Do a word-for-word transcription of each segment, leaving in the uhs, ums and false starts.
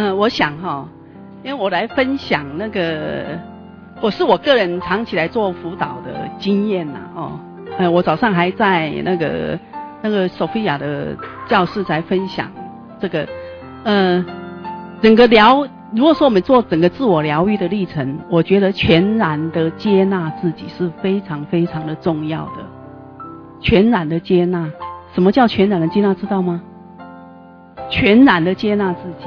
嗯，我想哈，因为我来分享那个，我是我个人长期来做辅导的经验呐，哦，呃，我早上还在那个那个索菲亚的教室在分享这个，呃，整个疗，如果说我们做整个自我疗愈的历程，我觉得全然的接纳自己是非常非常的重要的。全然的接纳，什么叫全然的接纳？知道吗？全然的接纳自己。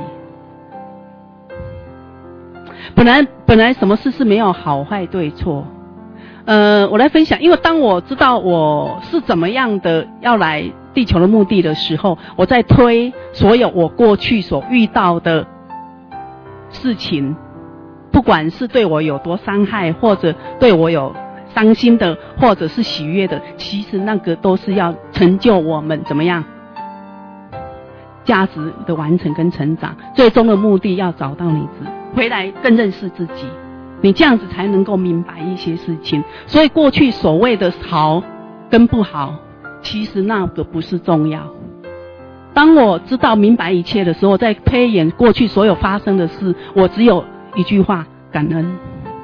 本来本来什么事是没有好坏对错，呃，我来分享，因为当我知道我是怎么样的要来地球的目的的时候，我在推所有我过去所遇到的事情，不管是对我有多伤害，或者对我有伤心的，或者是喜悦的，其实那个都是要成就我们怎么样价值的完成跟成长，最终的目的要找到你自回来更认识自己，你这样子才能够明白一些事情。所以过去所谓的好跟不好，其实那个不是重要。当我知道明白一切的时候，在推演过去所有发生的事，我只有一句话：感恩。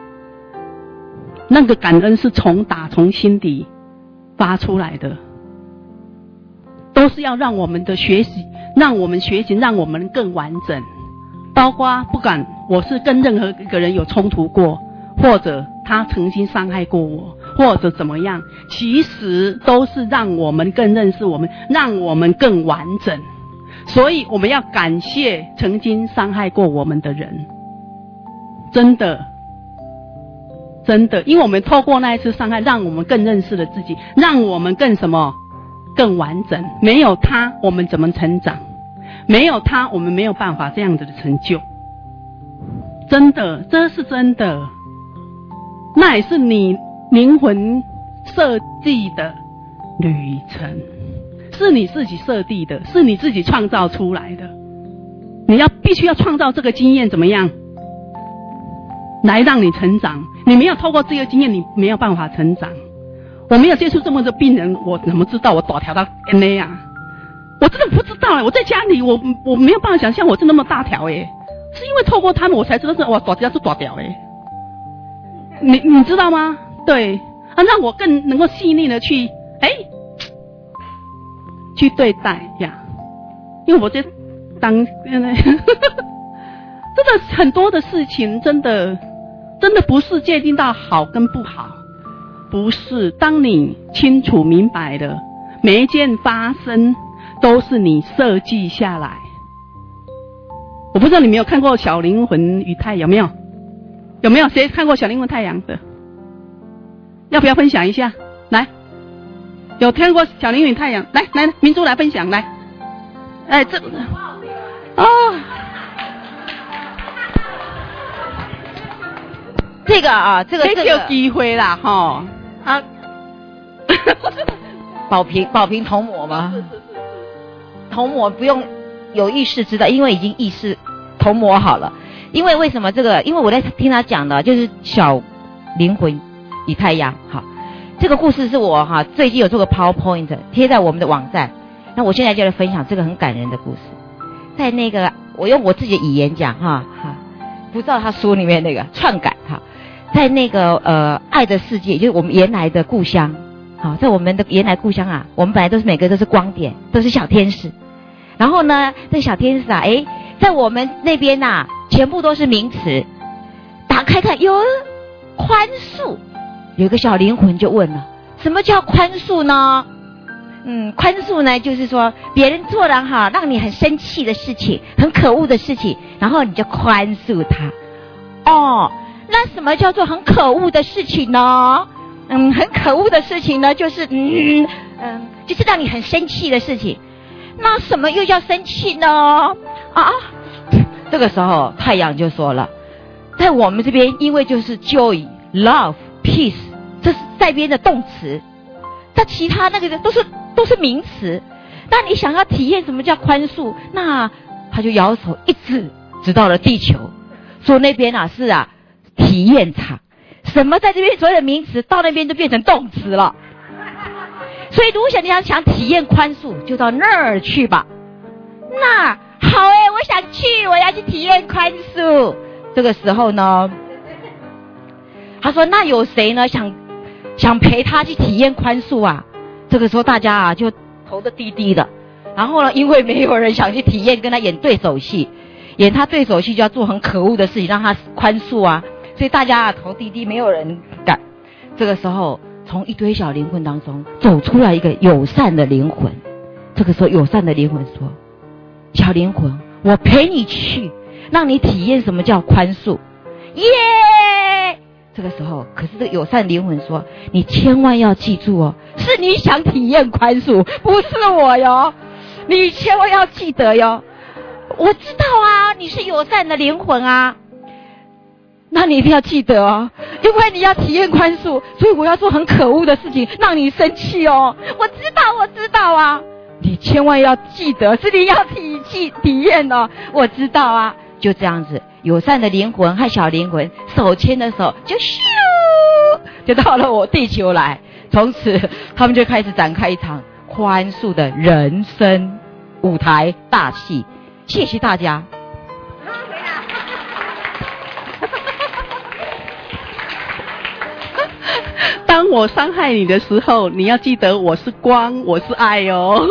那个感恩是从打从心底发出来的，都是要让我们的学习，让我们学习，让我们更完整。包括不管我是跟任何一个人有冲突过，或者他曾经伤害过我，或者怎么样，其实都是让我们更认识我们，让我们更完整。所以我们要感谢曾经伤害过我们的人，真的真的，因为我们透过那一次伤害，让我们更认识了自己，让我们更什么更完整。没有他我们怎么成长？没有他我们没有办法这样子的成就。真的，这是真的，那也是你灵魂设计的旅程，是你自己设计的，是你自己创造出来的。你要必须要创造这个经验，怎么样来让你成长？你没有透过这个经验，你没有办法成长。我没有接触这么多病人，我怎么知道我大条到 N A 啊？我真的不知道哎、欸！我在家里，我我没有办法想象我是那么大条哎、欸，是因为透过他们，我才知道是哇，大条是大条哎、欸。你你知道吗？对，啊，让我更能够细腻的去哎、欸、去对待呀，因为我在当真的很多的事情，真的真的不是界定到好跟不好，不是。当你清楚明白了，每一件发生都是你设计下来。我不知道你没有看过《小灵魂与太阳》，有没有？有没有谁看过《小灵魂太阳》的？要不要分享一下？来，有看过《小灵魂与太阳》？来来，明珠来分享来。哎，这哦， 这个啊，这个这个有机会啦哈啊，保平保平同模吗？ 是是是是， 同模不用有意识知道，因为已经意识同模好了。因为为什么这个？因为我在听他讲的，就是小灵魂与太阳。好，这个故事是我哈最近有做个 PowerPoint 贴在我们的网站。那我现在就来分享这个很感人的故事。在那个我用我自己的语言讲哈哈，不照他书里面那个篡改哈。在那个呃爱的世界，就是我们原来的故乡。好，在我们的原来故乡啊，我们本来都是每个都是光点，都是小天使。然后呢，这小天使啊，诶，在我们那边呐、啊，全部都是名词。打开看，哟，宽恕。有个小灵魂就问了，什么叫宽恕呢？嗯，宽恕呢，就是说别人做了哈让你很生气的事情，很可恶的事情，然后你就宽恕他。哦，那什么叫做很可恶的事情呢？嗯，很可恶的事情呢，就是嗯嗯，就是让你很生气的事情。那什么又叫生气呢？啊，这个时候太阳就说了，在我们这边，因为就是 joy、love、peace， 这是在边的动词，但其他那个都是都是名词。那你想要体验什么叫宽恕，那他就摇手一指，指到了地球，说那边啊是啊体验场。什么在这边所有的名词到那边就变成动词了。所以如果想你想想体验宽恕，就到那儿去吧。那好诶，我我想去，我要去体验宽恕。这个时候呢，他说那有谁呢想想陪他去体验宽恕啊？这个时候大家啊就头都低低的。然后呢，因为没有人想去体验跟他演对手戏，演他对手戏就要做很可恶的事情让他宽恕啊，所以大家啊头低低，没有人敢。这个时候从一堆小灵魂当中走出来一个友善的灵魂。这个时候友善的灵魂说，小灵魂，我陪你去，让你体验什么叫宽恕。耶！这个时候可是这个友善灵魂说，你千万要记住哦，是你想体验宽恕，不是我哟，你千万要记得哟。我知道啊，你是友善的灵魂啊，那你一定要记得哦，因为你要体验宽恕，所以我要做很可恶的事情让你生气哦。我知道我知道啊，你千万要记得，是你要体体体验哦。我知道啊。就这样子，友善的灵魂和小灵魂手牵的手就咻就到了我地球来。从此他们就开始展开一场宽恕的人生舞台大戏。谢谢大家。 当我伤害你的时候，你要记得我是光，我是爱哦。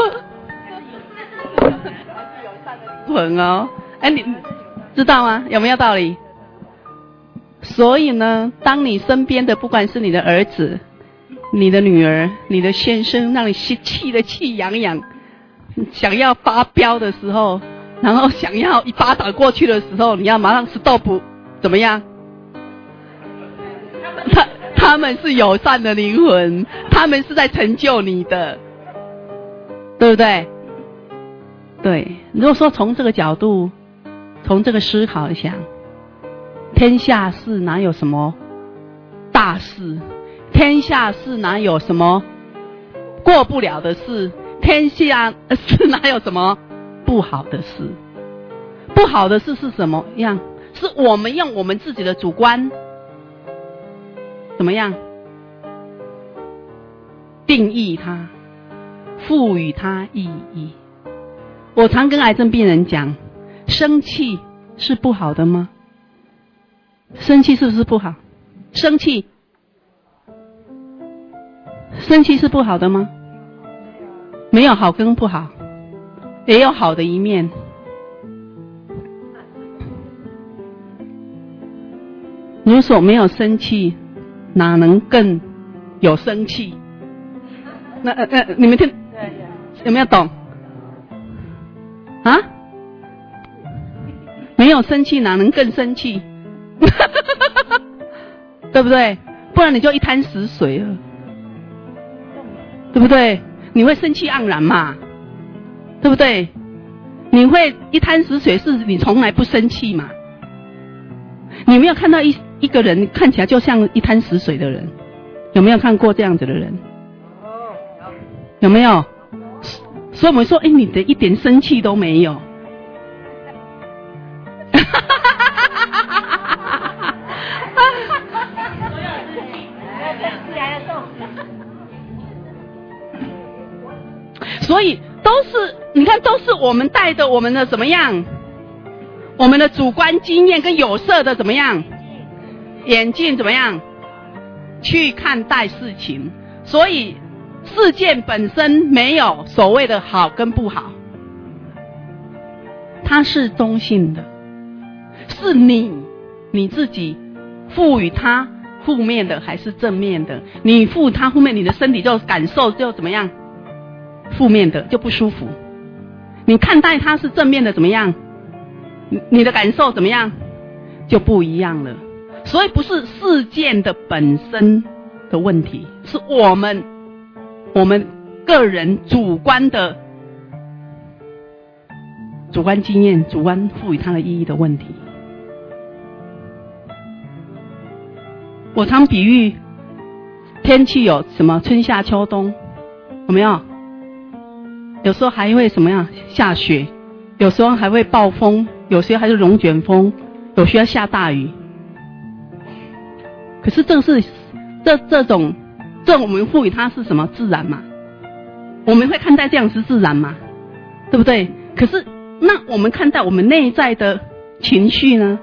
魂哦，哎，你知道吗？有没有道理？所以呢，当你身边的不管是你的儿子、你的女儿、你的先生，让你气得气痒痒，想要发飙的时候，然后想要一巴掌过去的时候，你要马上 stop， 怎么样？他他们是友善的灵魂，他们是在成就你的，对不对？对，如果说从这个角度，从这个思考一下，天下事哪有什么大事？天下事哪有什么过不了的事？天下事哪有什么不好的事？不好的事是什么样？是我们用我们自己的主观怎么样定义它，赋予它意义。我常跟癌症病人讲，生气是不好的吗？生气是不是不好？生气生气是不好的吗？没有好跟不好，也有好的一面。如果没有生气，哪能更有生气？那呃呃，你们听有没有懂？啊？没有生气哪能更生气？对不对？不然你就一滩死水了，对不对？你会生气盎然嘛？对不对？你会一滩死水，是你从来不生气嘛？你没有看到一一个人看起来就像一滩死水的人，有没有看过这样子的人？有没有？所以我们说，哎，你的一点生气都没有。所以都是你看，都是我们带着我们的怎么样，我们的主观经验跟有色的怎么样眼镜怎么样去看待事情。所以事件本身没有所谓的好跟不好，它是中性的，是你你自己赋予它负面的还是正面的。你赋它负面，你的身体就感受就怎么样，负面的就不舒服。你看待它是正面的怎么样，你的感受怎么样就不一样了。所以不是事件的本身的问题，是我们我们个人主观的主观经验，主观赋予它的意义的问题。我常比喻天气有什么春夏秋冬，有没有？有时候还会什么样下雪，有时候还会暴风，有时候还是龙卷风，有时候下大雨。可是这是这这种这我们赋予它是什么？自然嘛，我们会看待这样是自然嘛，对不对？可是那我们看待我们内在的情绪呢？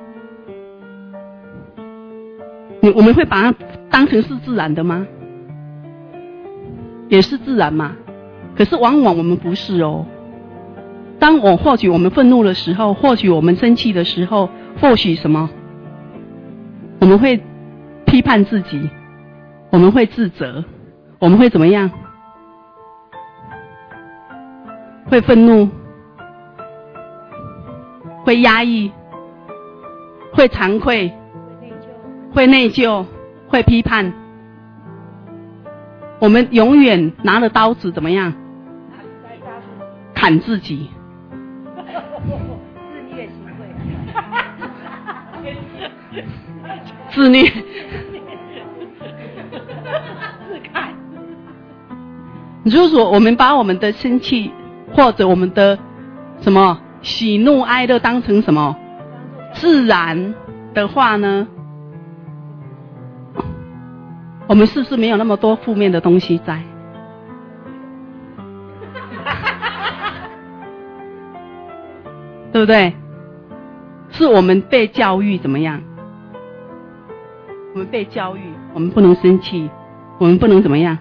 你我们会把它当成是自然的吗？也是自然嘛。可是往往我们不是哦。当我或许我们愤怒的时候，或许我们生气的时候，或许什么？我们会批判自己，我们会自责，我们会怎么样？会愤怒，会压抑，会惭愧，会内疚，会批判。我们永远拿了刀子怎么样？砍自己。 自虐行为。 自虐。 自砍。 如果我们把我们的生气或者我们的什么喜怒哀乐当成什么自然的话呢，我们是不是没有那么多负面的东西在？对不对？是我们被教育怎么样？我们被教育，我们不能生气，我们不能怎么样？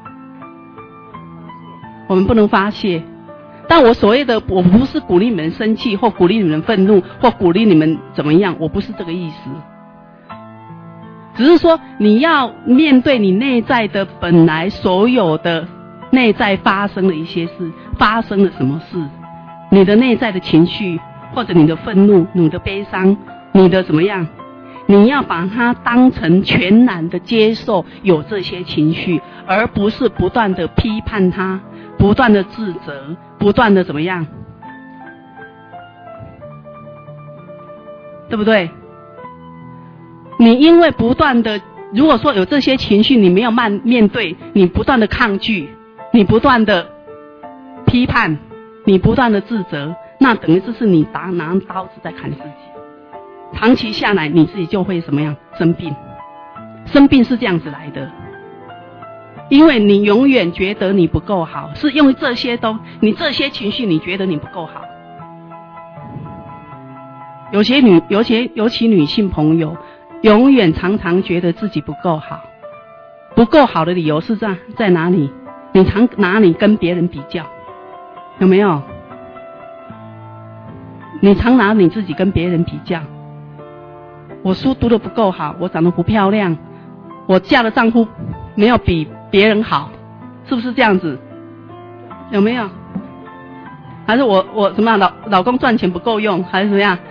我们不能发泄。但我所谓的，我不是鼓励你们生气，或鼓励你们愤怒，或鼓励你们怎么样，我不是这个意思。只是说你要面对你内在的本来所有的内在发生的一些事，发生了什么事，你的内在的情绪，或者你的愤怒，你的悲伤，你的怎么样，你要把它当成全然的接受有这些情绪，而不是不断的批判它，不断的自责，不断的怎么样，对不对？你因为不断的，如果说有这些情绪你没有慢面对，你不断的抗拒，你不断的批判，你不断的自责，那等于这是你拿拿刀子在砍自己。长期下来你自己就会什么样？生病。生病是这样子来的，因为你永远觉得你不够好，是因为这些都你这些情绪你觉得你不够好。有些女有些尤其女性朋友永远常常觉得自己不够好，不够好的理由是在在哪里？你常拿你跟别人比较，有没有？你常拿你自己跟别人比较，我书读得不够好，我长得不漂亮，我嫁的丈夫没有比别人好，是不是这样子？有没有？还是我我什么老老公赚钱不够用，还是怎么样？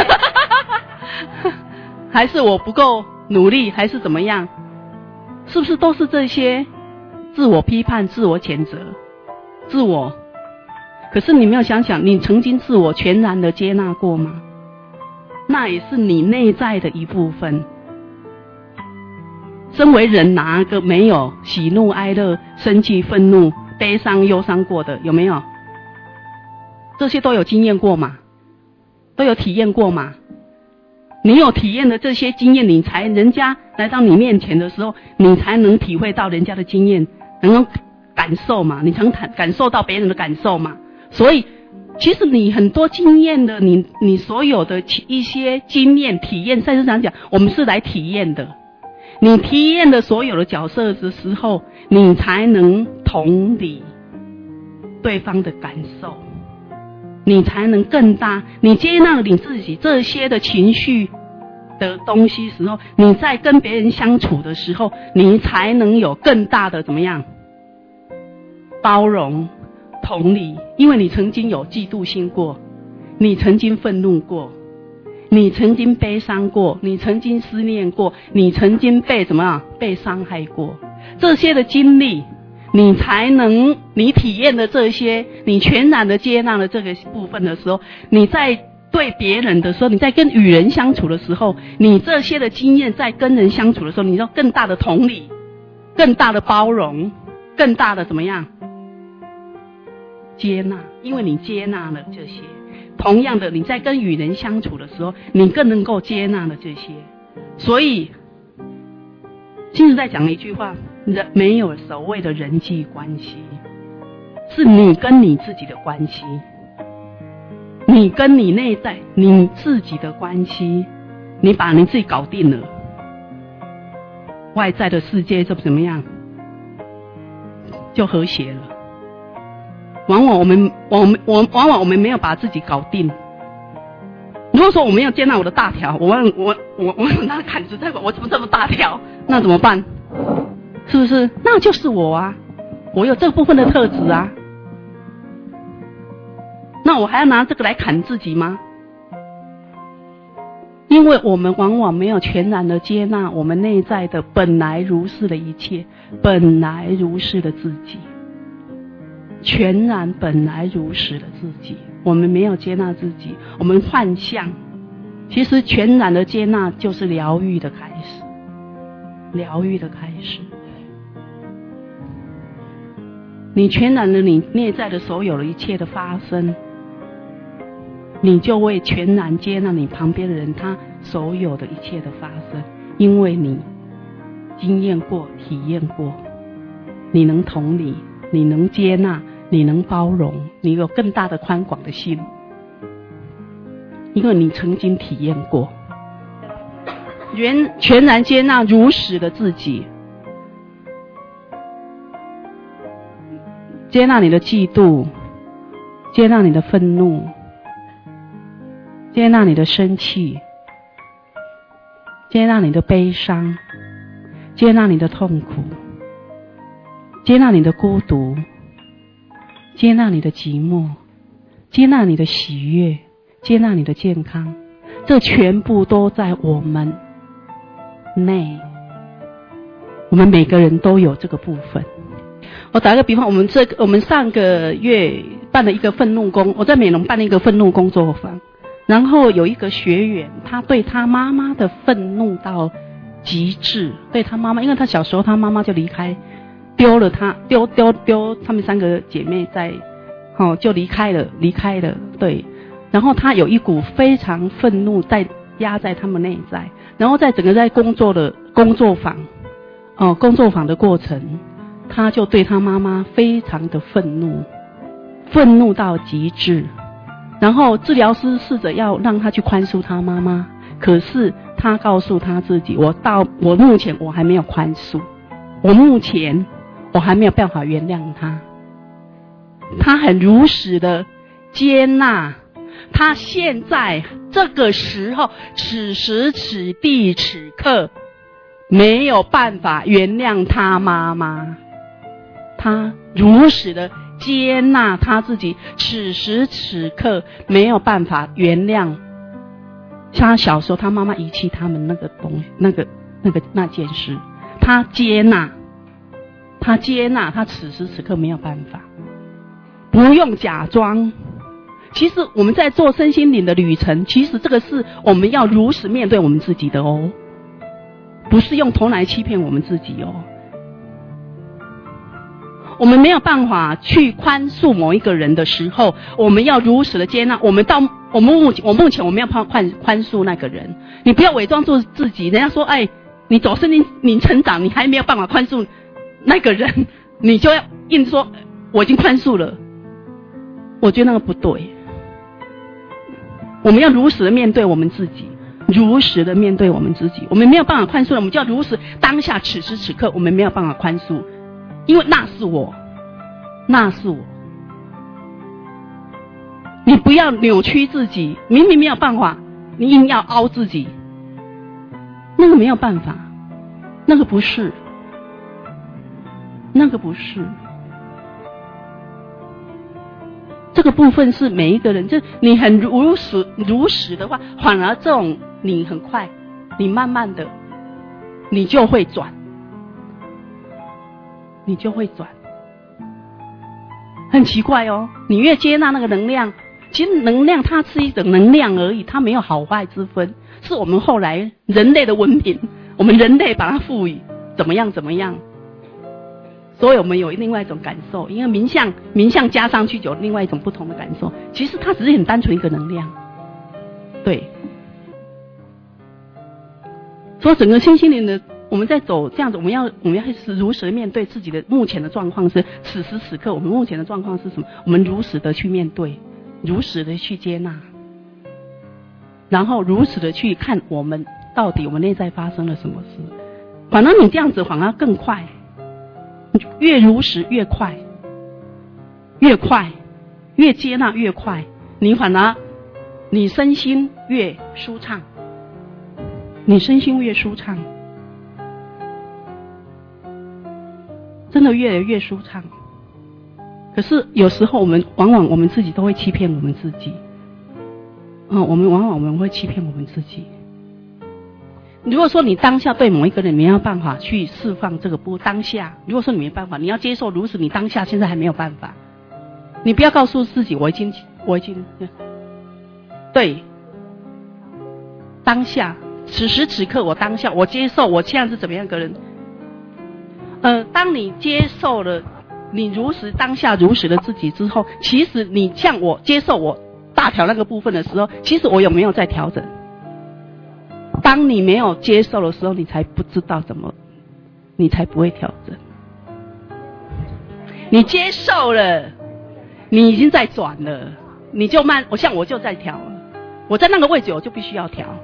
还是我不够努力，还是怎么样？是不是都是这些自我批判、自我谴责、自我？可是你没有想想，你曾经自我全然的接纳过吗？那也是你内在的一部分。身为人，哪个没有喜怒哀乐、生气、愤怒、悲伤、忧伤过的？有没有？这些都有经验过嘛？都有体验过嘛？你有体验的这些经验，你才人家来到你面前的时候，你才能体会到人家的经验，能够感受嘛？你才感受到别人的感受嘛？所以其实你很多经验的，你你所有的一些经验体验，在这上讲，我们是来体验的。你体验的所有的角色的时候，你才能同理对方的感受，你才能更大，你接纳了你自己这些的情绪的东西时候，你在跟别人相处的时候，你才能有更大的怎么样包容同理。因为你曾经有嫉妒心过，你曾经愤怒过，你曾经悲伤过，你曾经思念过，你曾经被怎么样被伤害过，这些的经历你才能，你体验的这些，你全然的接纳了这个部分的时候，你在对别人的时候，你在跟与人相处的时候，你这些的经验在跟人相处的时候，你要更大的同理，更大的包容，更大的怎么样接纳。因为你接纳了这些，同样的你在跟与人相处的时候，你更能够接纳了这些。所以其实在讲一句话，人没有所谓的人际关系，是你跟你自己的关系。 你跟你内在你自己的关系，你把你自己搞定了，外在的世界就怎么样，就和谐了。往往我们我们我往往我们没有把自己搞定。如果说我没有接纳我的大条，我我我我拿砍子在我怎么这么大条，那怎么办？是不是？那就是我啊，我有这部分的特质啊。那我还要拿这个来砍自己吗？因为我们往往没有全然的接纳我们内在的本来如是的一切，本来如是的自己，全然本来如是的自己，我们没有接纳自己，我们幻象。其实全然的接纳就是疗愈的开始，疗愈的开始。你全然的你内在的所有的一切的发生，你就会全然接纳你旁边的人他所有的一切的发生，因为你经验过体验过，你能同理，你能接纳，你能包容，你有更大的宽广的心，因为你曾经体验过。全全然接纳如实的自己，接纳你的嫉妒，接纳你的愤怒，接纳你的生气，接纳你的悲伤，接纳你的痛苦，接纳你的孤独，接纳你的寂寞，接纳你的喜悦，接纳你的健康，这全部都在我们内，我们每个人都有这个部分。我打个比方，我们这个我们上个月办了一个愤怒工，我在美容办了一个愤怒工作坊，然后有一个学员，他对他妈妈的愤怒到极致，对他妈妈，因为他小时候他妈妈就离开，丢了他，丢丢丢，他们三个姐妹在，哦，就离开了，离开了，对。然后他有一股非常愤怒在压在他们内在，然后在整个在工作的工作坊，哦，工作坊的过程，他就对他妈妈非常的愤怒，愤怒到极致。然后治疗师试着要让他去宽恕他妈妈，可是他告诉他自己，我到我目前我还没有宽恕，我目前我还没有办法原谅他。他很如实的接纳他现在这个时候此时此地此刻没有办法原谅他妈妈，他如实的接纳他自己此时此刻没有办法原谅像他小时候他妈妈遗弃他们那个东西，那个那个那件事，他接纳，他接纳他此时此刻没有办法，不用假装。其实我们在做身心灵的旅程，其实这个是我们要如实面对我们自己的哦，不是用头来欺骗我们自己哦。我们没有办法去宽恕某一个人的时候，我们要如实的接纳。我们到我们目前，我目前我们要宽宽宽恕那个人，你不要伪装做自己。人家说，哎，你走身心灵成长，你还没有办法宽恕那个人，你就要硬说我已经宽恕了。我觉得那个不对。我们要如实的面对我们自己，如实的面对我们自己。我们没有办法宽恕了，我们就要如实当下此时此刻，我们没有办法宽恕。因为那是我，那是我。你不要扭曲自己，明明没有办法，你硬要凹自己，那个没有办法，那个不是，那个不是。这个部分是每一个人，就你很如实如实的话，反而这种你很快，你慢慢的，你就会转。你就会转，很奇怪哦。你越接纳那个能量，其实能量它是一种能量而已，它没有好坏之分，是我们后来人类的文明，我们人类把它赋予怎么样怎么样，所以我们有另外一种感受，因为冥想冥想加上去有另外一种不同的感受。其实它只是很单纯一个能量，对。所以整个身心灵的。我们在走这样子，我们要我们要如实面对自己的目前的状况是此时此刻，我们目前的状况是什么？我们如实的去面对， 如实的去接纳，然后如此的去看我们到底我们内在发生了什么事。反而你这样子反而更快，越如实越快，越快，越接纳越快，你反而你身心越舒畅，你身心越舒畅，真的越来越舒畅。可是有时候我们往往我们自己都会欺骗我们自己，嗯，我们往往我们会欺骗我们自己。如果说你当下对某一个人没有办法去释放这个不当下，如果说你没办法，你要接受如此，你当下现在还没有办法，你不要告诉自己我已经我已经对当下此时此刻我当下我接受我现在是怎么样一个人。呃，当你接受了你如实当下如实的自己之后，其实你像我接受我大调那个部分的时候，其实我有没有在调整？当你没有接受的时候，你才不知道怎么，你才不会调整。你接受了，你已经在转了，你就慢，我像我就在调了，我在那个位置我就必须要调，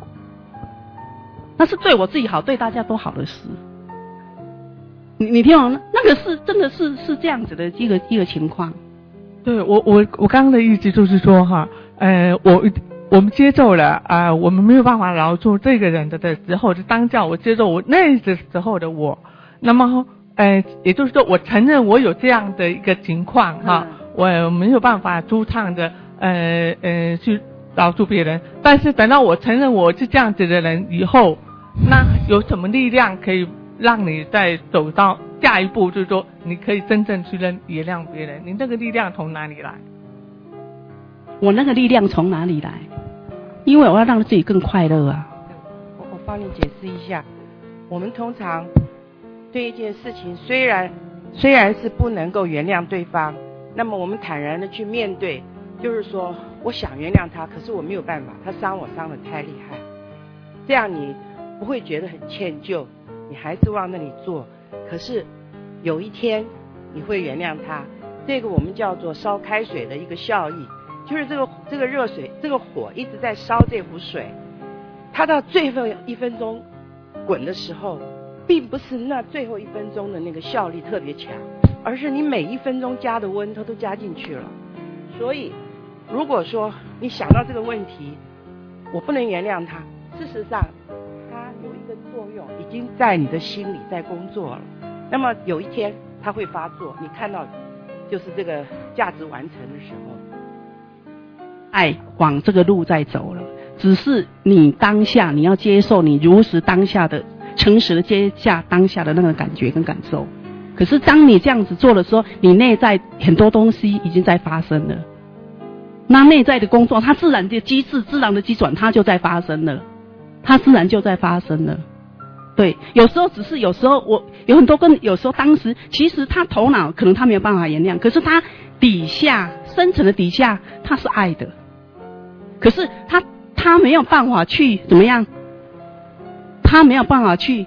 那是对我自己好，对大家都好的事。你你听懂？那个是真的是是这样子的一个一个情况。 对，我我我刚刚的意思就是说哈，呃，我我们接受了啊、呃，我们没有办法饶恕这个人的的时候，就当下我接受我那个时候的我，那么呃，也就是说我承认我有这样的一个情况哈，嗯、我没有办法舒畅的呃呃去饶恕别人，但是等到我承认我是这样子的人以后，那有什么力量可以让你再走到下一步，就是说你可以真正去认原谅别人，你那个力量从哪里来？ 我那个力量从哪里来？因为我要让自己更快乐啊。 我我帮你解释一下，我们通常对一件事情，虽然虽然是不能够原谅对方，那么我们坦然的去面对，就是说我想原谅他，可是我没有办法，他伤我伤得太厉害，这样你不会觉得很歉疚，你还是往那里做，可是有一天你会原谅他，这个我们叫做烧开水的一个效益，就是这个这个热水，这个火一直在烧这壶水，它到最后一分钟滚的时候，并不是那最后一分钟的那个效力特别强，而是你每一分钟加的温它都加进去了。所以如果说你想到这个问题，我不能原谅他，事实上它有一个作用已经在你的心里在工作了，那么有一天它会发作，你看到就是这个价值完成的时候， 爱往这个路在走了，只是你当下你要接受你如实当下的诚实的接下当下的那个感觉跟感受。可是当你这样子做的时候，你内在很多东西已经在发生了，那内在的工作它自然的机制自然的机转它就在发生了，它自然就在发生了。对，有时候只是有时候我有很多跟有时候当时其实他头脑可能他没有办法原谅，可是他底下深层的底下他是爱的，可是他他没有办法去怎么样，他没有办法去，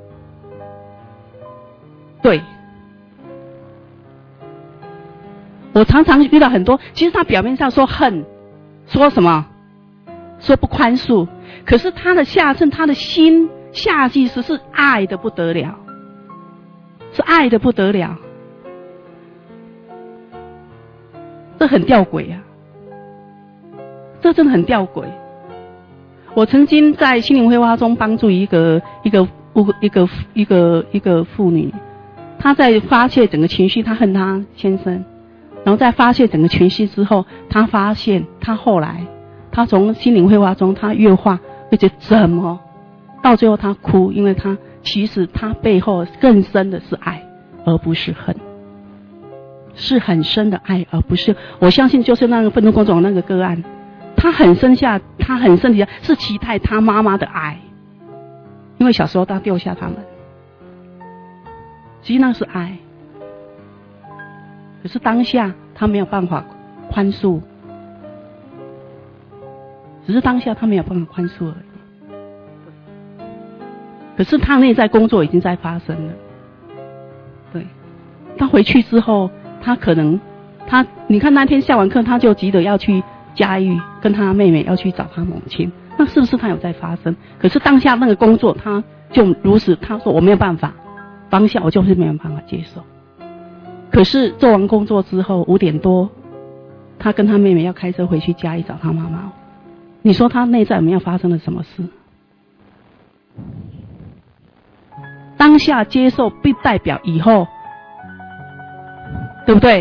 对，我常常遇到很多，其实他表面上说恨，说什么，说不宽恕，可是他的下层他的心下意识是爱的不得了，是爱的不得了，这很吊诡啊，这真的很吊诡。我曾经在心灵绘画中帮助一个一个一个一个一个妇女，她在发泄整个情绪，她恨她先生，然后在发泄整个情绪之后，她发现她后来，她从心灵绘画中她越画，而且怎么到最后她哭，因为她其实她背后更深的是爱，而不是恨，是很深的爱，而不是我相信就是那个愤怒工种那个个案。他很深下，他很深底下是期待他妈妈的爱，因为小时候他丢下他们，其实那是爱，可是当下他没有办法宽恕，只是当下他没有办法宽恕而已。可是他内在工作已经在发生了，对，他回去之后，他可能他你看那天下完课，他就急着要去嘉义，跟他妹妹要去找他母亲，那是不是他有在发生？可是当下那个工作，他就如此，他说我没有办法，当下我就是没有办法接受。可是做完工作之后五点多，他跟他妹妹要开车回去嘉义找他妈妈，你说他内在有没有发生了什么事？当下接受并代表以后，对不对？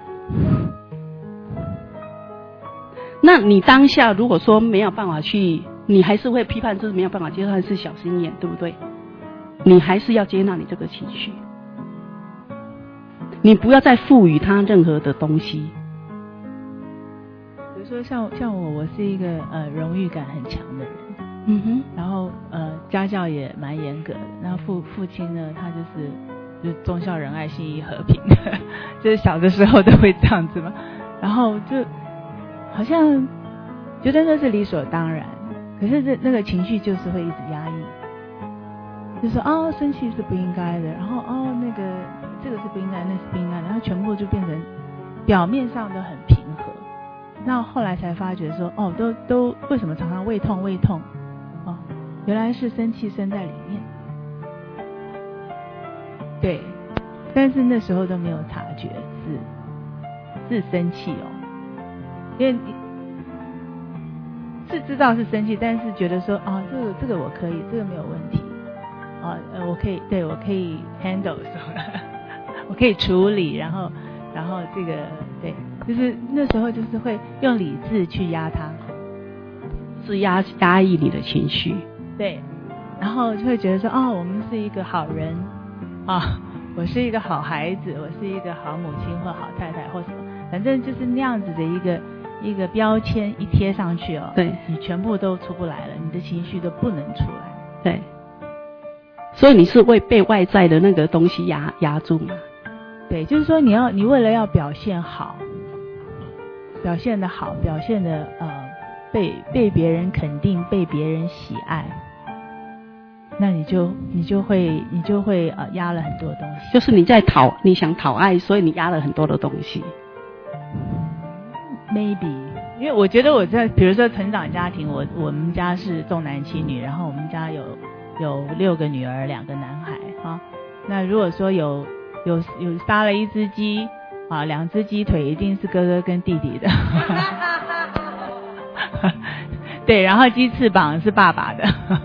那你当下如果说没有办法去，你还是会批判这是没有办法接受，还是小心眼，对不对？你还是要接纳你这个情绪，你不要再赋予他任何的东西。 比如说像像我，我是一个呃荣誉感很强的人， 嗯哼， 然后呃家教也蛮严格的，然后父父亲呢，他就是就是忠孝仁爱信义和平，就是小的时候都会这样子嘛，然后就好像觉得那是理所当然，可是这那个情绪就是会一直压抑，就是哦生气是不应该的，然后哦那个这个是不应该，那是不应该的，然后全部就变成表面上都很平和。那后来才发觉说，哦，都都为什么常常胃痛胃痛？哦，原来是生气生在里面。对，但是那时候都没有察觉是是生气哦，因为是知道是生气，但是觉得说啊，这个这个我可以，这个没有问题，啊，呃，我可以，对我可以 handle 什么，我可以处理，然后然后这个对。就是那时候就是会用理智去压他， 是压压抑你的情绪， 对，然后就会觉得说，哦，我们是一个好人啊，我是一个好孩子，我是一个好母亲或好太太或什么，反正就是那样子的一个一个标签一贴上去哦， 对， 你全部都出不来了，你的情绪都不能出来， 对，所以你是为被外在的那个东西压压住吗？ 对，就是说你要你为了要表现好。表现得好，表现得呃被被别人肯定，被别人喜爱，那你就你就会你就会呃压了很多东西。 就是你在讨你想讨爱，所以你压了很多的东西。 Maybe， 因为我觉得我在比如说成长家庭，我我们家是重男轻女，然后我们家有有六个女儿，两个男孩啊。那如果说有有有杀了一只鸡。啊，两只鸡腿一定是哥哥跟弟弟的，对，然后鸡翅膀是爸爸的，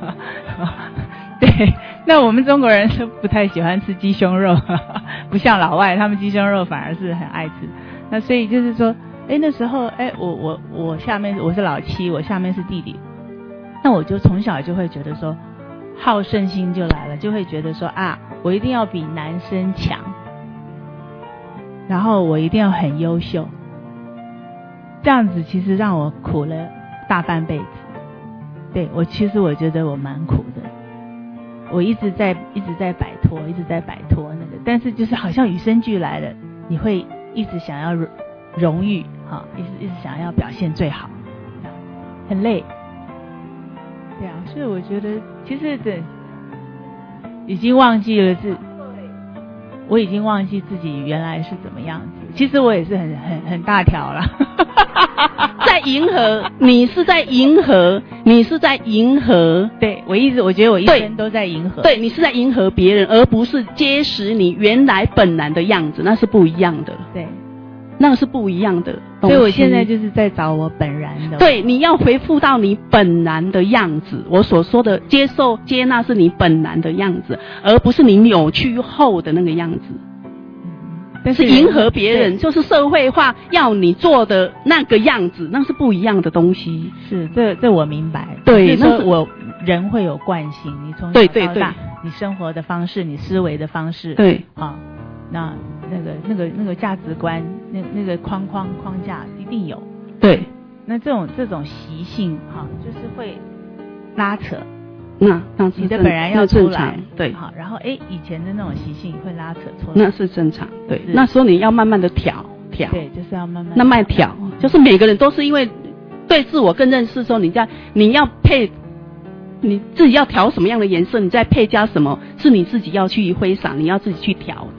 对，那我们中国人是不太喜欢吃鸡胸肉，不像老外，他们鸡胸肉反而是很爱吃。那所以就是说，哎，那时候，哎，我我我下面我是老七，我下面是弟弟，那我就从小就会觉得说，好胜心就来了，就会觉得说啊，我一定要比男生强。然后我一定要很优秀，这样子其实让我苦了大半辈子。对，我其实我觉得我蛮苦的，我一直在一直在摆脱，一直在摆脱那个，但是就是好像与生俱来的，你会一直想要荣誉，哈，一直一直想要表现最好，很累。对啊，所以我觉得其实的已经忘记了是。我已经忘记自己原来是怎么样子，其实我也是很很很大条了， 在迎合，你是在迎合，你是在迎合， 对，我一直我觉得我一生都在迎合， 对，你是在迎合别人，而不是揭示你原来本来的样子，那是不一样的， 对， 那个是不一样的东西。 所以我现在就是在找我本然的， 对，你要回复到你本然的样子。我所说的接受接纳是你本然的样子，而不是你扭曲后的那个样子。但是迎合别人，就是社会化要你做的那个样子，那是不一样的东西。 是，这这我明白。 对， 那是我人会有惯性，你从小到大，你生活的方式，你思维的方式， 对啊，那那个那个那个价值观，那那个框框框架一定有。 对， 那这种这种习性哈、啊，就是会拉扯。 那那是你的本然要出来， 对， 好，然后哎，以前的那种习性会拉扯出来， 那是正常，对。那时候你要慢慢的调调， 对，就是要慢慢慢慢调，就是每个人都是因为对自我更认识的时候，你在你要配你自己要调什么样的颜色，你再配加什么，是你自己要去挥洒，你要自己去调的。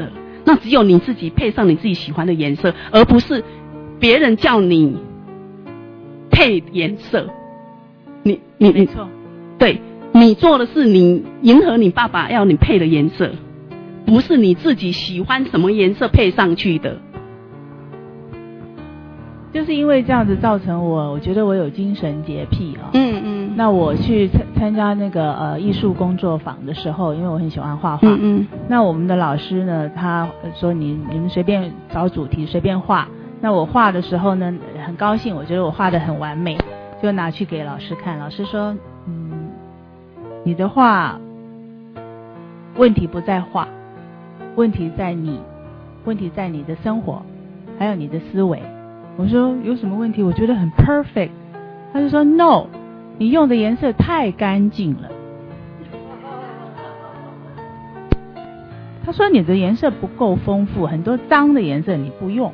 那只有你自己配上你自己喜欢的颜色，而不是别人叫你配颜色。你你你没错， 对，你做的是你迎合你爸爸要你配的颜色，不是你自己喜欢什么颜色配上去的。 就是因为这样子造成我，我觉得我有精神洁癖啊。 嗯嗯。 那我去参参加那个呃艺术工作坊的时候，因为我很喜欢画画。 嗯嗯。 那我们的老师呢，他说你你们随便找主题随便画。那我画的时候呢，很高兴，我觉得我画得很完美，就拿去给老师看。老师说，嗯，你的画问题不在画，问题在你，问题在你的生活，还有你的思维。我说有什么问题？我觉得很 perfect。他就说 no， 你用的颜色太干净了。他说你的颜色不够丰富，很多脏的颜色你不用，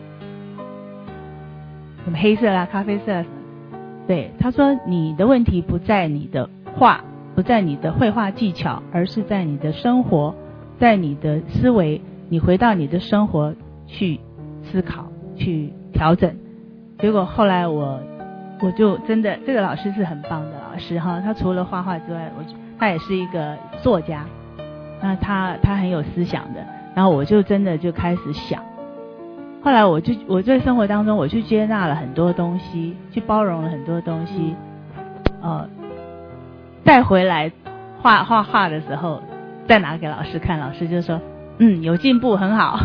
什么黑色啦、咖啡色啦什么。对，他说你的问题不在你的画，不在你的绘画技巧，而是在你的生活，在你的思维。你回到你的生活去思考，去调整。结果后来我我就真的，这个老师是很棒的老师哈，他除了画画之外，我他也是一个作家，那他他很有思想的，然后我就真的就开始想，后来我就我在生活当中我去接纳了很多东西，去包容了很多东西，呃，再回来画画画的时候，再拿给老师看，老师就说嗯有进步很好，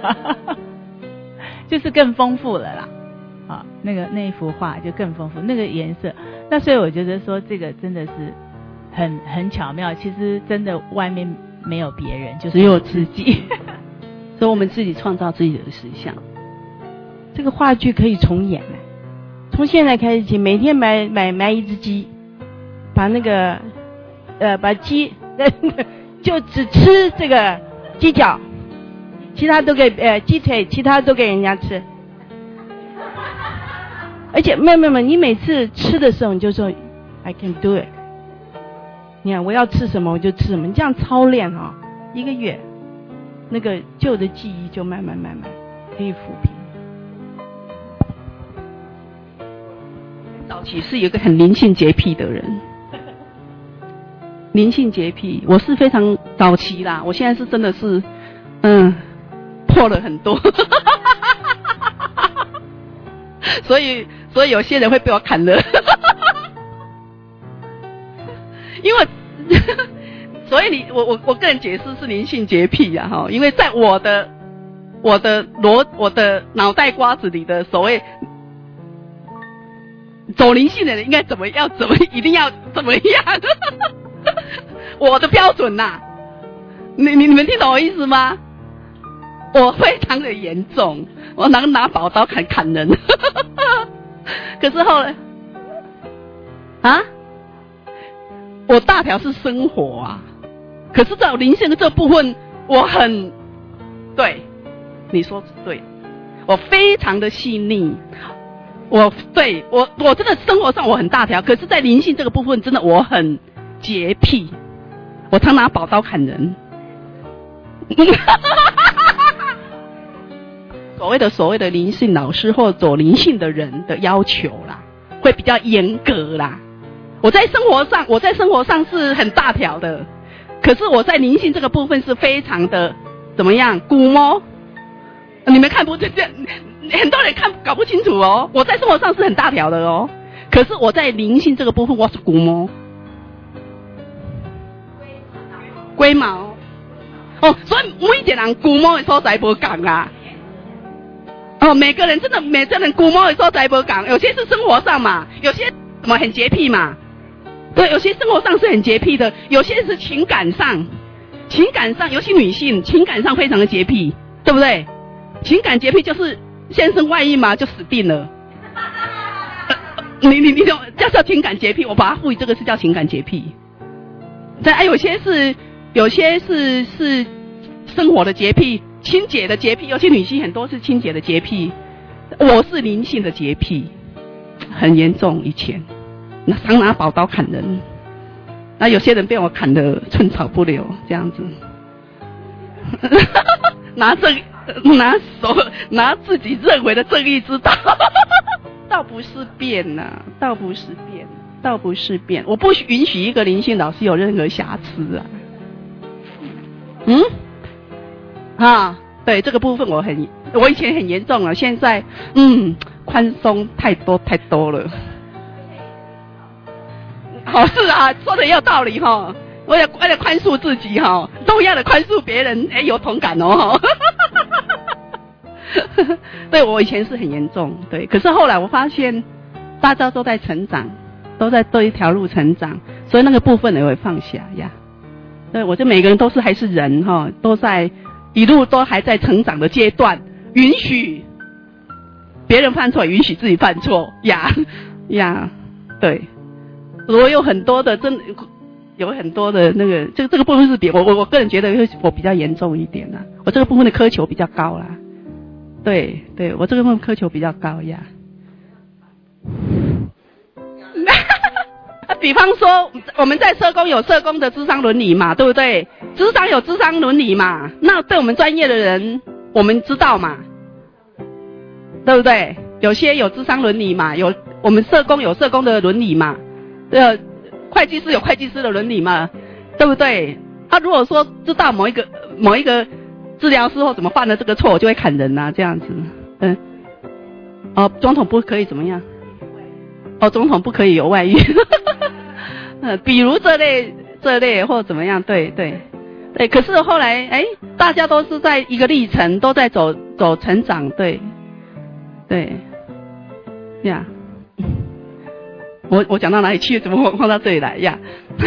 就是更丰富了啦。啊，那个那一幅画就更丰富，那个颜色，那所以我觉得说这个真的是很很巧妙。其实真的外面没有别人，就只有自己， 所以我们自己创造自己的实相。 这个话剧可以重演呢，从现在开始起，每天买买买一只鸡，把那个呃把鸡就只吃这个鸡脚，其他都给呃鸡腿，其他都给人家吃。而且没有没有没有，你每次吃的时候你就说 I can do it， 你看我要吃什么我就吃什么，你这样操练哈、哦，一个月，那个旧的记忆就慢慢慢慢可以抚平。 早期是有一个很灵性洁癖的人，灵性洁癖，我是非常早期啦，我现在是真的是嗯破了很多。所以，所以有些人会被我砍了，因为，所以你，我我我个人解释是灵性洁癖呀、啊、哈，因为在我的我的逻我的脑袋瓜子里的所谓走灵性的人应该怎么要怎么一定要怎么样，我的标准呐、啊，你你你们听懂我意思吗？我非常的严重，我拿拿宝刀砍砍人。可是后来啊，我大条是生活啊，可是在灵性的这部分，我很对，你说对，我非常的细腻，我对我我真的生活上我很大条，可是在灵性这个部分，真的我很洁癖，我常拿宝刀砍人。所谓的所谓的灵性老师或走灵性的人的要求啦，会比较严格啦。我在生活上，我在生活上是很大条的，可是我在灵性这个部分是非常的怎么样？古摸，你们看不这很多人看搞不清楚哦。我在生活上是很大条的哦，可是我在灵性这个部分我是古摸，龟毛哦，所以每一个人古摸的所在不同啦。哦，每个人真的，每个人古摸的时候才不讲，有些是生活上嘛，有些什么很洁癖嘛，对，有些生活上是很洁癖的，有些是情感上，情感上，尤其女性情感上非常的洁癖，对不对？情感洁癖就是先生外遇嘛，就死定了。呃、你你你叫叫情感洁癖，我把它赋予这个是叫情感洁癖。再哎，有些是有些是是生活的洁癖。清洁的洁癖，尤其女性很多是清洁的洁癖，我是灵性的洁癖，很严重。以前那常拿宝刀砍人，那有些人被我砍得寸草不留，这样子。拿这拿手拿自己认为的正义之道，倒不是变呐、啊，倒不是变，倒不是变。我不允许一个灵性老师有任何瑕疵啊。嗯，啊，对这个部分我很，我以前很严重了，现在嗯宽松太多太多了。好、哦、是啊，说的也有道理哈、哦。为了为了宽恕自己哈、哦，同样的宽恕别人，哎，有同感哦。对，我以前是很严重，对，可是后来我发现大家都在成长，都在这一条路成长，所以那个部分也会放下呀。对，我觉得每个人都是还是人哈、哦，都在一路都还在成长的阶段，允许别人犯错，允许自己犯错呀呀，对，我有很多的真有很多的那个这个这个部分是比我我我个人觉得我比较严重一点啦，我这个部分的苛求比较高啦。对对，我这个部分苛求比较高呀。比方说，我们在社工有社工的諮商伦理嘛，对不对？諮商有諮商伦理嘛，那对我们专业的人，我们知道嘛，对不对？有些有諮商伦理嘛，有我们社工有社工的伦理嘛，呃，会计师有会计师的伦理嘛，对不对？他、啊、如果说知道某一个某一个治疗师或怎么犯了这个错，我就会砍人啊，这样子，嗯，哦，总统不可以怎么样？哦，总统不可以有外遇，呃，比如这类这类或怎么样，对对对。可是后来，哎，大家都是在一个历程，都在走走成长，对对，呀。我我讲到哪里去？怎么放到这里来呀？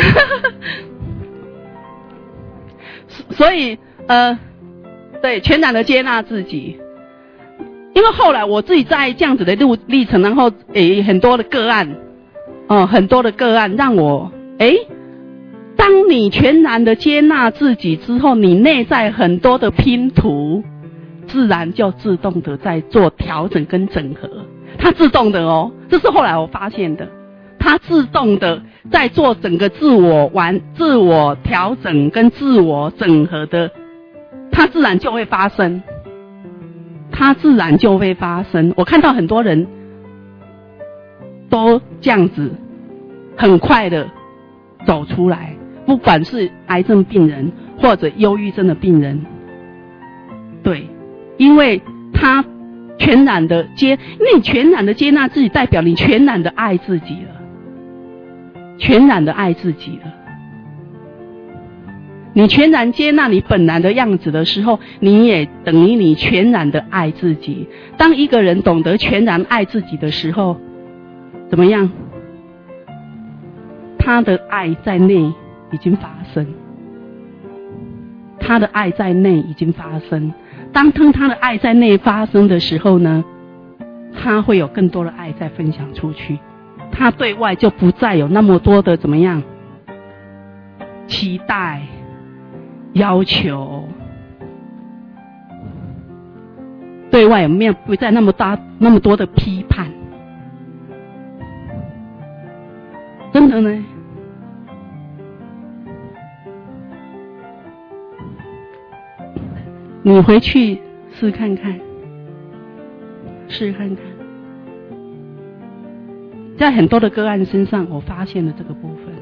所以呃，对，全然的接纳自己。因为后来我自己在这样子的路历程，然后诶很多的个案，哦，很多的个案让我诶，当你全然的接纳自己之后，你内在很多的拼图，自然就自动的在做调整跟整合。它自动的哦，这是后来我发现的，它自动的在做整个自我完、自我调整跟自我整合的，它自然就会发生。它自然就会发生。我看到很多人都这样子很快的走出来，不管是癌症病人或者忧郁症的病人，对，因为他全然的接，你全然的接纳自己，代表你全然的爱自己了，全然的爱自己了。你全然接纳你本来的样子的时候，你也等于你全然的爱自己。当一个人懂得全然爱自己的时候，怎么样？他的爱在内已经发生，他的爱在内已经发生。当当他的爱在内发生的时候呢，他会有更多的爱再分享出去，他对外就不再有那么多的怎么样期待要求，对外有没有不再那么大那么多的批判？真的呢？你回去试看看，试看看，在很多的个案身上，我发现了这个部分。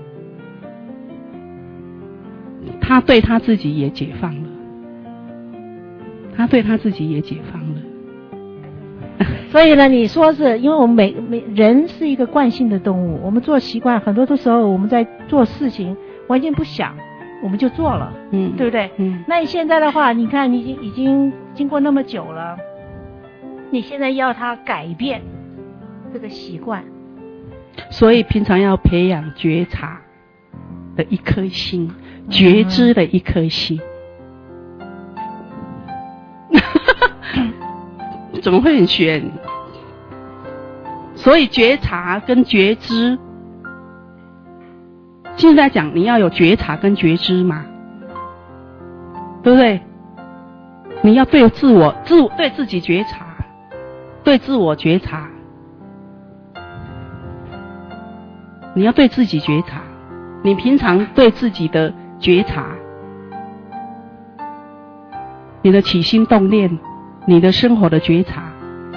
他对他自己也解放了，他对他自己也解放了。 所以呢，你说是因为我们每每人是一个惯性的动物，我们做习惯，很多的时候我们在做事情完全不想，我们就做了，嗯，对不对？嗯。那你现在的话，你看你已经已经经过那么久了，你现在要他改变这个习惯， 所以平常要培养觉察的一颗心。觉知的一颗心，怎么会很玄？所以觉察跟觉知，现在讲你要有觉察跟觉知嘛，对不对？你要对自我、自我对自己觉察，对自我觉察，你要对自己觉察，你平常对自己的觉察，你的起心动念你的生活的觉察。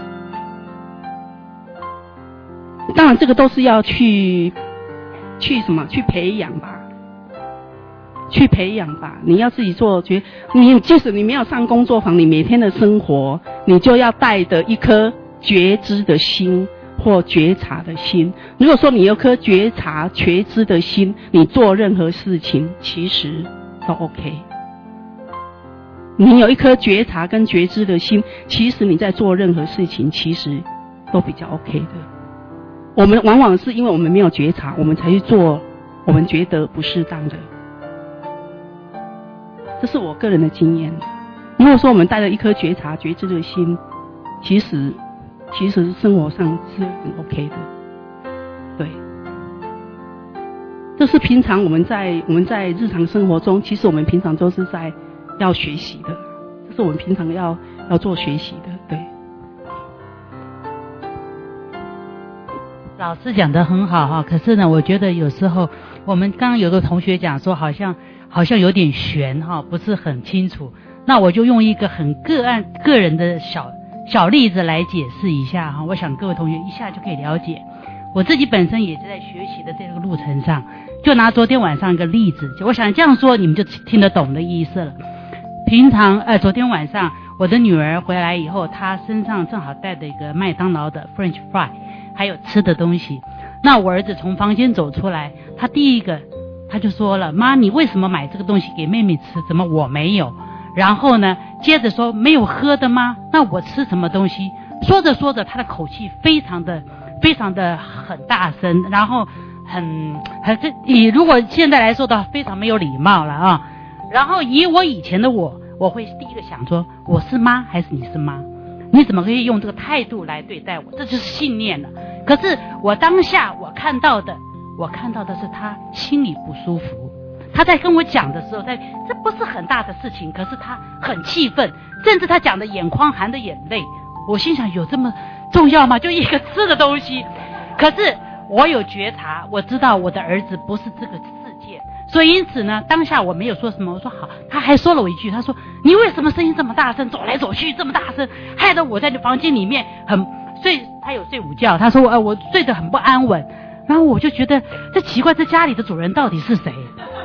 当然这个都是要去去什么去培养吧，去培养吧。你要自己做觉，你即使你没有上工作坊，你每天的生活你就要带着一颗觉知的心或觉察的心。如果说你有颗觉察觉知的心，你做任何事情其实都 OK。 你有一颗觉察跟觉知的心，其实你在做任何事情其实都比较 OK 的。我们往往是因为我们没有觉察，我们才去做我们觉得不适当的。这是我个人的经验。如果说我们带着一颗觉察觉知的心，其实其实生活上是很 OK 的。对，这是平常我们在我们在日常生活中，其实我们平常都是在要学习的，这是我们平常要要做学习的。对， 老师讲得很好哈，可是呢，我觉得有时候我们刚刚有个同学讲说，好像好像有点悬哈，不是很清楚。那我就用一个很个案个人的小小例子来解释一下哈，我想各位同学一下就可以了解。我自己本身也是在学习的这个路程上，就拿昨天晚上一个例子，我想这样说你们就听得懂的意思了。平常呃，昨天晚上我的女儿回来以后，她身上正好带着一个麦当劳的 French fry， 还有吃的东西。那我儿子从房间走出来，他第一个他就说了，妈，你为什么买这个东西给妹妹吃，怎么我没有？然后呢接着说，没有喝的吗？那我吃什么东西？说着说着他的口气非常的非常的很大声，然后很很这以如果现在来说的话非常没有礼貌了啊。然后以我以前的我我会第一个想说，我是妈还是你是妈？你怎么可以用这个态度来对待我？这就是信念了。可是我当下我看到的我看到的是他心里不舒服，他在跟我讲的时候，在这不是很大的事情，可是他很气愤，甚至他讲的眼眶含着眼泪。我心想，有这么重要吗？就一个吃的东西。可是我有觉察，我知道我的儿子不是这个世界，所以因此呢，当下我没有说什么。我说好，他还说了我一句，他说你为什么声音这么大声，走来走去这么大声，害得我在房间里面很睡，他有睡午觉，他说呃我睡得很不安稳。然后我就觉得这奇怪，这家里的主人到底是谁？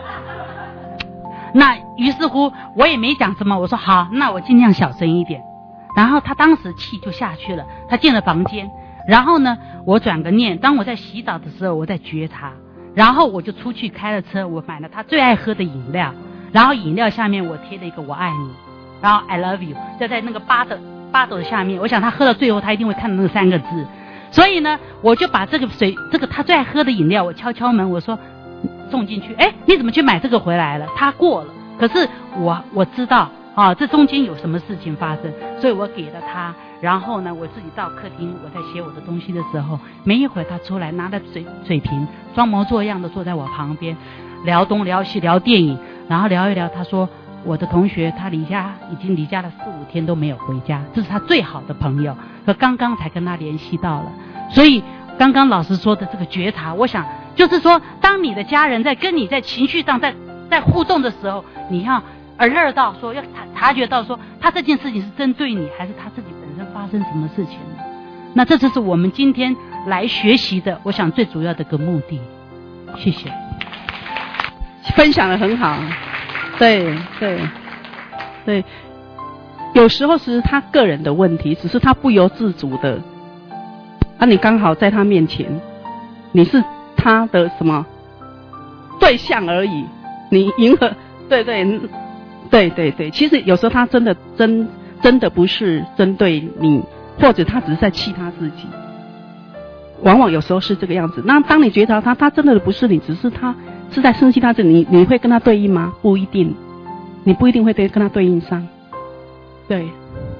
那于是乎我也没讲什么，我说好，那我尽量小声一点。然后他当时气就下去了，他进了房间。然后呢我转个念，当我在洗澡的时候我在觉察，然后我就出去开了车，我买了他最爱喝的饮料，然后饮料下面我贴了一个我爱你，然后 I love you， 就在那个八斗八斗下面，我想他喝到最后他一定会看到那三个字。所以呢我就把这个水这个他最爱喝的饮料，我敲敲门，我说送进去。哎，你怎么去买这个回来了？他过了，可是我我知道啊，这中间有什么事情发生，所以我给了他。然后呢我自己到客厅，我在写我的东西的时候，没一会儿他出来拿着水水瓶，装模作样的坐在我旁边，聊东聊西聊电影，然后聊一聊，他说我的同学他离家已经离家了四五天都没有回家，这是他最好的朋友，可刚刚才跟他联系到了。所以刚刚老师说的这个觉察，我想就是说，当你的家人在跟你在情绪上在在互动的时候，你要耳耳到说，要察察觉到说他这件事情是针对你，还是他自己本身发生什么事情呢？那这就是我们今天来学习的，我想最主要的个目的。谢谢。 分享得很好。对对对，有时候是他个人的问题，只是他不由自主的啊，你刚好在他面前，你是他的什么对象而已，你迎合，对对对对对，其实有时候他真的真真的不是针对你，或者他只是在气他自己，往往有时候是这个样子。那当你觉察他，他真的不是你，只是他是在生气他自己，你你会跟他对应吗？不一定，你不一定会对跟他对应上。对，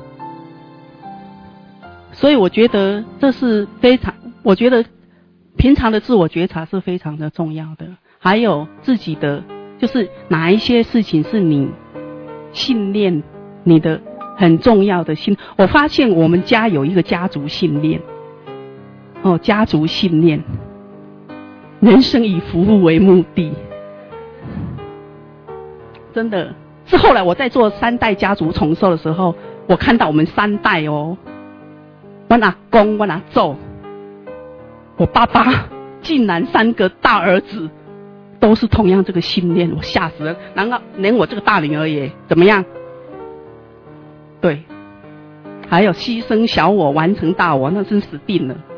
所以我觉得这是非常，我觉得平常的自我觉察是非常的重要的。还有自己的，就是哪一些事情是你信念，你的很重要的信。我发现我们家有一个家族信念，哦，家族信念，人生以服务为目的，真的是后来我在做三代家族重塑的时候， 我看到我们三代哦，我阿公，我阿祖，我爸爸竟然三个大儿子都是同样这个信念，我吓死人。难道连我这个大女儿也怎么样？对，还有牺牲小我完成大我，那真死定了。